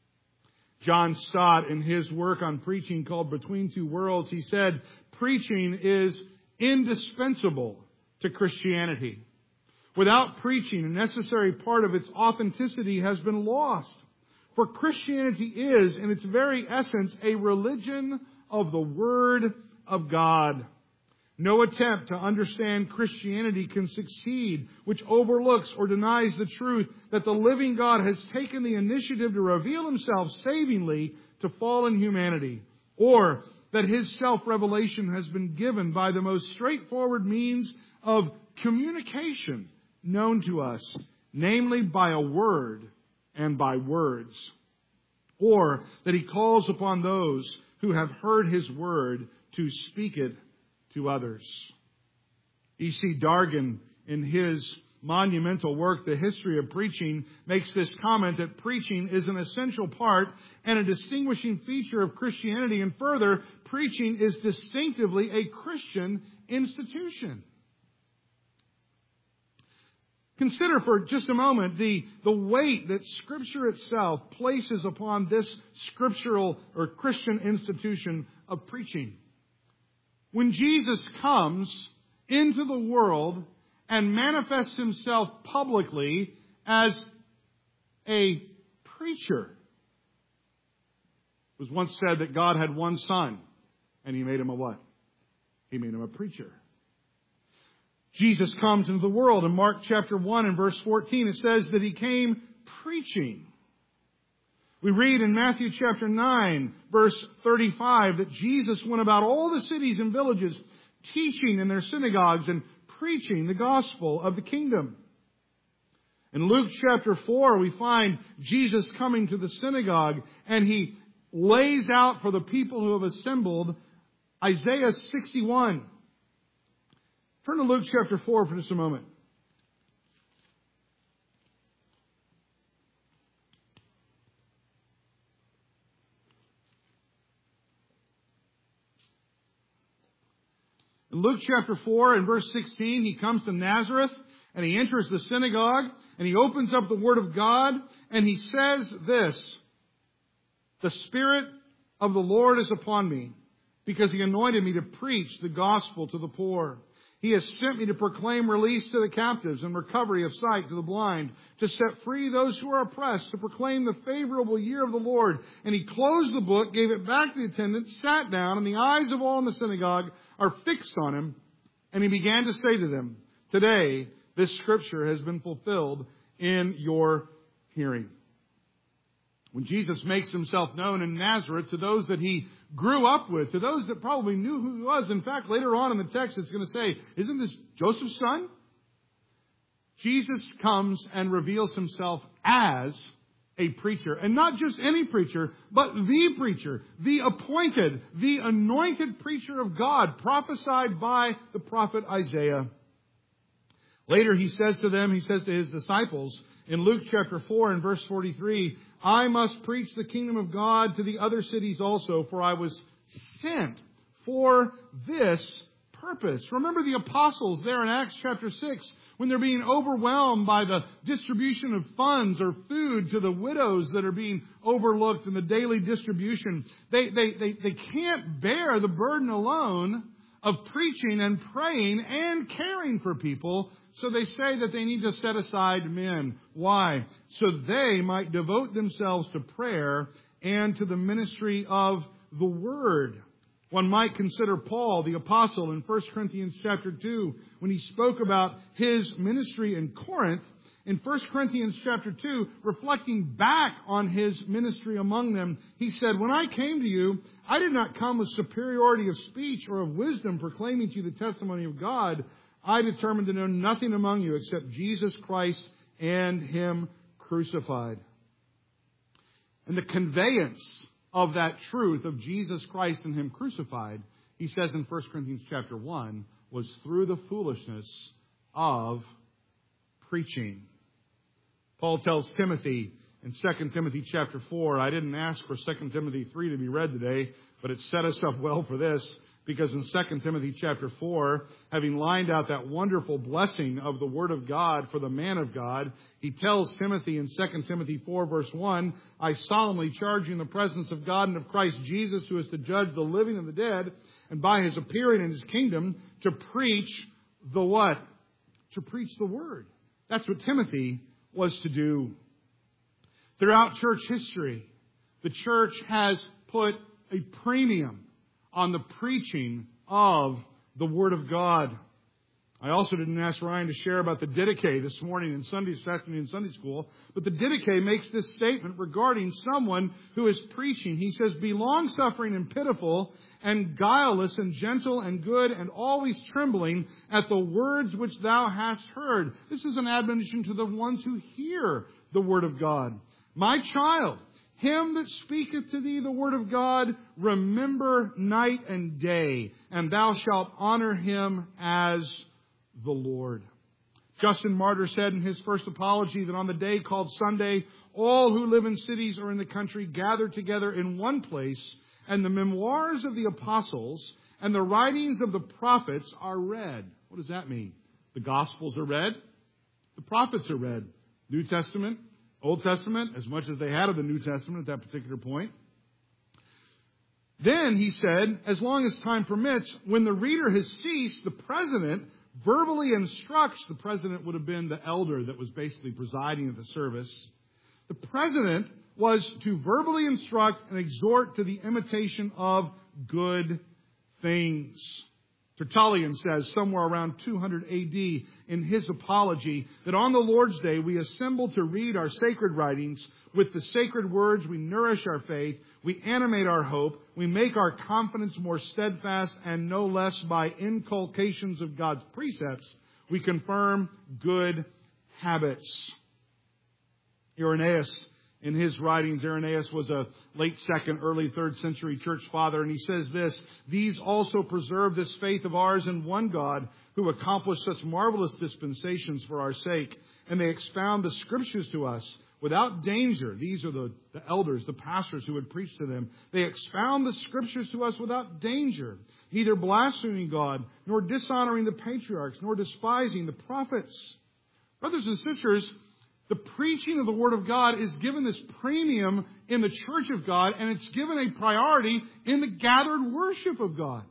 John Stott, in his work on preaching called Between Two Worlds, he said, preaching is indispensable to Christianity. Without preaching, a necessary part of its authenticity has been lost. For Christianity is, in its very essence, a religion of the Word of God. No attempt to understand Christianity can succeed which overlooks or denies the truth that the living God has taken the initiative to reveal Himself savingly to fallen humanity, or that His self-revelation has been given by the most straightforward means of communication known to us, namely by a word and by words, or that He calls upon those who have heard His word to speak it to others. E.C. Dargan, in his monumental work, The History of Preaching, makes this comment that preaching is an essential part and a distinguishing feature of Christianity, and further, preaching is distinctively a Christian institution. Consider for just a moment the weight that Scripture itself places upon this scriptural or Christian institution of preaching. When Jesus comes into the world and manifests Himself publicly as a preacher, it was once said that God had one son, and He made Him a what? He made Him a preacher. Jesus comes into the world. In Mark chapter 1 and verse 14, it says that He came preaching. We read in Matthew chapter 9, verse 35, that Jesus went about all the cities and villages, teaching in their synagogues and preaching the gospel of the kingdom. In Luke chapter 4, we find Jesus coming to the synagogue, and he lays out for the people who have assembled Isaiah 61. Turn to Luke chapter 4 for just a moment. In Luke chapter 4 and verse 16, he comes to Nazareth and he enters the synagogue and he opens up the Word of God and he says this, "The Spirit of the Lord is upon me because he anointed me to preach the gospel to the poor. He has sent me to proclaim release to the captives and recovery of sight to the blind, to set free those who are oppressed, to proclaim the favorable year of the Lord." And he closed the book, gave it back to the attendant, sat down, and the eyes of all in the synagogue are fixed on him. And he began to say to them, "Today this scripture has been fulfilled in your hearing." When Jesus makes himself known in Nazareth to those that he grew up with, to those that probably knew who he was. In fact, later on in the text, it's going to say, "Isn't this Joseph's son?" Jesus comes and reveals himself as a preacher. And not just any preacher, but the preacher, the appointed, the anointed preacher of God, prophesied by the prophet Isaiah. Later he says to them, he says to his disciples, in Luke chapter 4 and verse 43, "I must preach the kingdom of God to the other cities also, for I was sent for this purpose." Remember the apostles there in Acts chapter 6, when they're being overwhelmed by the distribution of funds or food to the widows that are being overlooked in the daily distribution. They can't bear the burden alone of preaching and praying and caring for people. So they say that they need to set aside men. Why? So they might devote themselves to prayer and to the ministry of the Word. One might consider Paul, the apostle, in 1 Corinthians chapter 2, when he spoke about his ministry in Corinth, in 1 Corinthians chapter 2, reflecting back on his ministry among them, he said, "When I came to you, I did not come with superiority of speech or of wisdom, proclaiming to you the testimony of God. I determined to know nothing among you except Jesus Christ and Him crucified." And the conveyance of that truth of Jesus Christ and Him crucified, he says in 1 Corinthians chapter 1, was through the foolishness of preaching. Paul tells Timothy in 2 Timothy chapter 4, I didn't ask for 2 Timothy 3 to be read today, but it set us up well for this. Because in 2 Timothy chapter 4, having lined out that wonderful blessing of the Word of God for the man of God, he tells Timothy in 2 Timothy 4 verse 1, "I solemnly charge you in the presence of God and of Christ Jesus, who is to judge the living and the dead, and by His appearing in His kingdom, to preach the" what? To preach the Word. That's what Timothy was to do. Throughout church history, the church has put a premium on the preaching of the Word of God. I also didn't ask Ryan to share about the Didache this morning in afternoon in Sunday school, but the Didache makes this statement regarding someone who is preaching. He says, "Be long-suffering and pitiful and guileless and gentle and good and always trembling at the words which thou hast heard." This is an admonition to the ones who hear the Word of God. "My child, him that speaketh to thee the word of God, remember night and day, and thou shalt honor him as the Lord." Justin Martyr said in his first apology that on the day called Sunday, all who live in cities or in the country gather together in one place, and the memoirs of the apostles and the writings of the prophets are read. What does that mean? The Gospels are read. The prophets are read. New Testament, Old Testament, as much as they had of the New Testament at that particular point. Then, he said, as long as time permits, when the reader has ceased, the president verbally instructs. The president would have been the elder that was basically presiding at the service. The president was to verbally instruct and exhort to the imitation of good things. Tertullian says somewhere around 200 AD in his apology that on the Lord's Day we assemble to read our sacred writings. With the sacred words we nourish our faith, we animate our hope, we make our confidence more steadfast, and no less by inculcations of God's precepts, We confirm good habits. Irenaeus, in his writings, Irenaeus was a late 2nd, early 3rd century church father, and he says this: "These also preserve this faith of ours in one God, who accomplished such marvelous dispensations for our sake, and they expound the Scriptures to us without danger." These are the elders, the pastors who would preach to them. "They expound the Scriptures to us without danger, neither blaspheming God, nor dishonoring the patriarchs, nor despising the prophets." Brothers and sisters, the preaching of the Word of God is given this premium in the church of God, and it's given a priority in the gathered worship of God.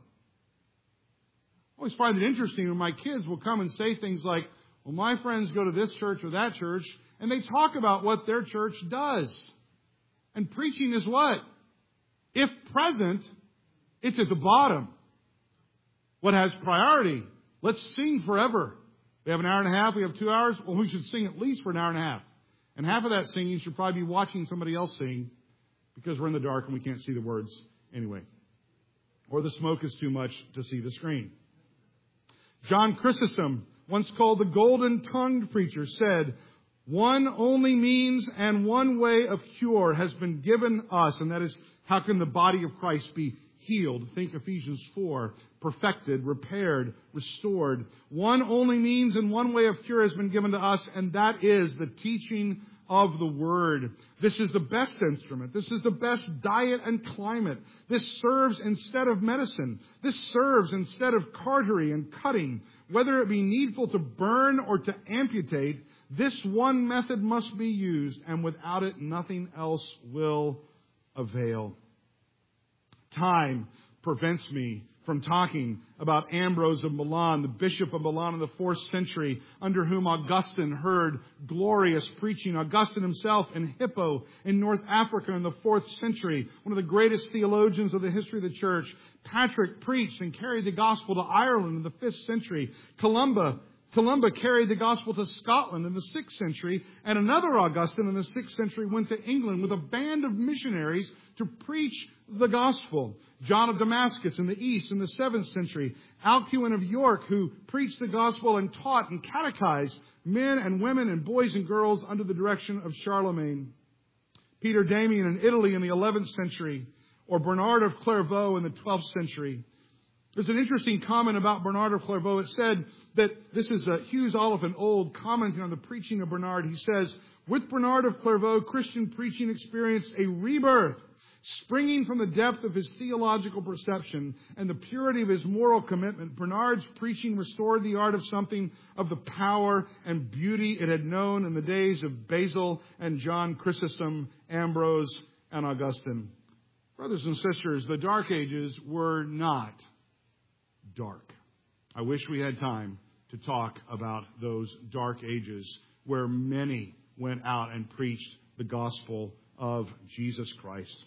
I always find it interesting when my kids will come and say things like, "Well, my friends go to this church or that church," and they talk about what their church does. And preaching is what? If present, it's at the bottom. What has priority? Let's sing forever. We have an hour and a half, we have 2 hours. Well, we should sing at least for an hour and a half. And half of that singing should probably be watching somebody else sing, because we're in the dark and we can't see the words anyway. Or the smoke is too much to see the screen. John Chrysostom, once called the golden-tongued preacher, said, "One only means and one way of cure has been given us," and that is, how can the body of Christ be healed? Think Ephesians 4. Perfected, repaired, restored. One only means and one way of cure has been given to us, and that is the teaching of the Word. This is the best instrument. This is the best diet and climate. This serves instead of medicine. This serves instead of cautery and cutting. Whether it be needful to burn or to amputate, this one method must be used, and without it nothing else will avail. Time prevents me from talking about Ambrose of Milan, the Bishop of Milan in the 4th century, under whom Augustine heard glorious preaching. Augustine himself in Hippo in North Africa in the 4th century, one of the greatest theologians of the history of the church. Patrick preached and carried the gospel to Ireland in the 5th century. Columba carried the gospel to Scotland in the 6th century, and another Augustine in the 6th century went to England with a band of missionaries to preach the gospel. John of Damascus in the East in the 7th century. Alcuin of York, who preached the gospel and taught and catechized men and women and boys and girls under the direction of Charlemagne. Peter Damian in Italy in the 11th century, or Bernard of Clairvaux in the 12th century. There's an interesting comment about Bernard of Clairvaux. It said that, this is Hughes Oliphant Old commenting on the preaching of Bernard. He says, "With Bernard of Clairvaux, Christian preaching experienced a rebirth, springing from the depth of his theological perception and the purity of his moral commitment. Bernard's preaching restored the art of something of the power and beauty it had known in the days of Basil and John Chrysostom, Ambrose, and Augustine." Brothers and sisters, the Dark Ages were not dark. I wish we had time to talk about those dark ages where many went out and preached the gospel of Jesus Christ.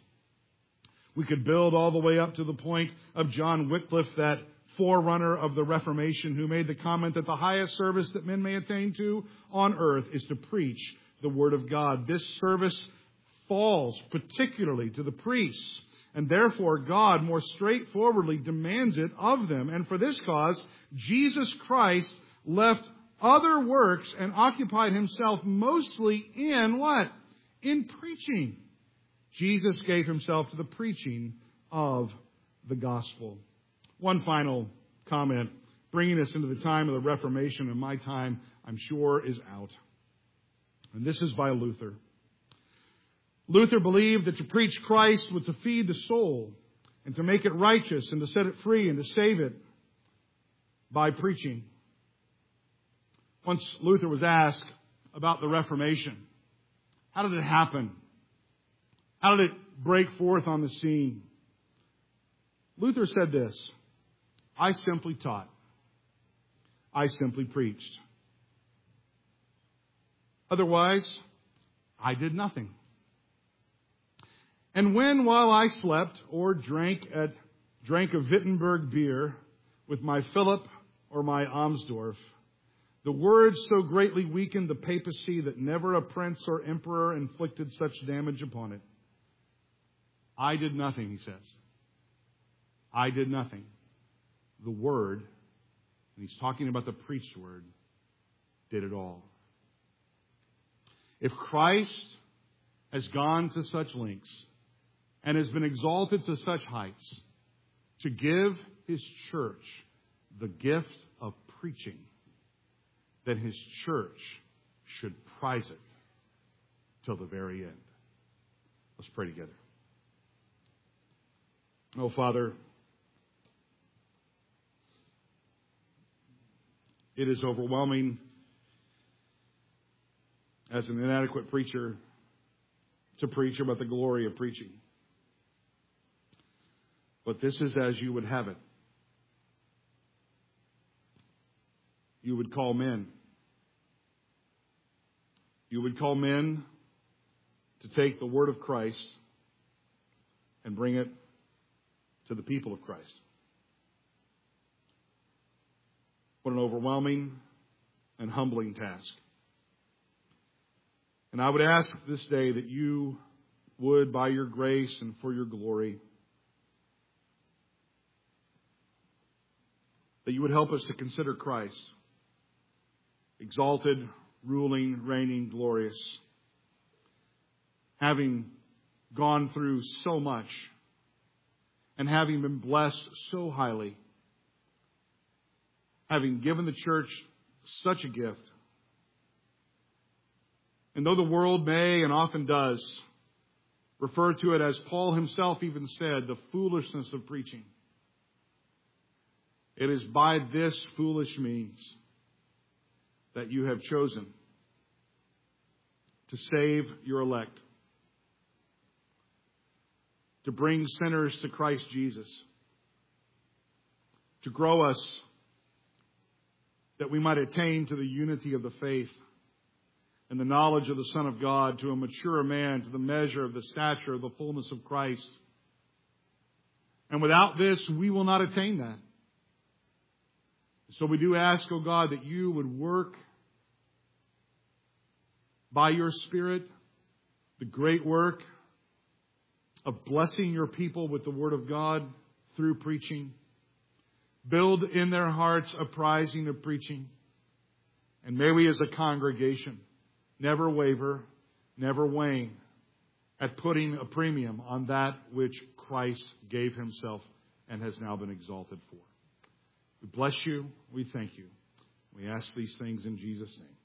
We could build all the way up to the point of John Wycliffe, that forerunner of the Reformation, who made the comment that the highest service that men may attain to on earth is to preach the Word of God. This service falls particularly to the priests, and therefore God more straightforwardly demands it of them. And for this cause, Jesus Christ left other works and occupied himself mostly in what? In preaching. Jesus gave himself to the preaching of the gospel. One final comment, bringing us into the time of the Reformation, and my time, I'm sure, is out. And this is by Luther. Luther believed that to preach Christ was to feed the soul and to make it righteous and to set it free and to save it by preaching. Once Luther was asked about the Reformation. How did it happen? How did it break forth on the scene? Luther said this: "I simply taught. I simply preached. Otherwise, I did nothing. And when, while I slept or drank a Wittenberg beer with my Philip or my Amsdorf, the words so greatly weakened the papacy that never a prince or emperor inflicted such damage upon it. I did nothing," he says. "I did nothing. The Word," and he's talking about the preached Word, did it all. If Christ has gone to such lengths and has been exalted to such heights to give His church the gift of preaching, then His church should prize it till the very end. Let's pray together. Oh, Father, it is overwhelming as an inadequate preacher to preach about the glory of preaching. But this is as you would have it. You would call men. You would call men to take the word of Christ and bring it to the people of Christ. What an overwhelming and humbling task. And I would ask this day that you would, by your grace and for your glory, that you would help us to consider Christ, exalted, ruling, reigning, glorious, having gone through so much and having been blessed so highly, having given the church such a gift. And though the world may and often does refer to it, as Paul himself even said, the foolishness of preaching, it is by this foolish means that you have chosen to save your elect, to bring sinners to Christ Jesus, to grow us that we might attain to the unity of the faith and the knowledge of the Son of God, to a mature man, to the measure of the stature of the fullness of Christ. And without this, we will not attain that. So we do ask, O God, that you would work by your Spirit the great work of blessing your people with the Word of God through preaching. Build in their hearts a prizing of preaching. And may we as a congregation never waver, never wane at putting a premium on that which Christ gave himself and has now been exalted for. We bless you. We thank you. We ask these things in Jesus' name.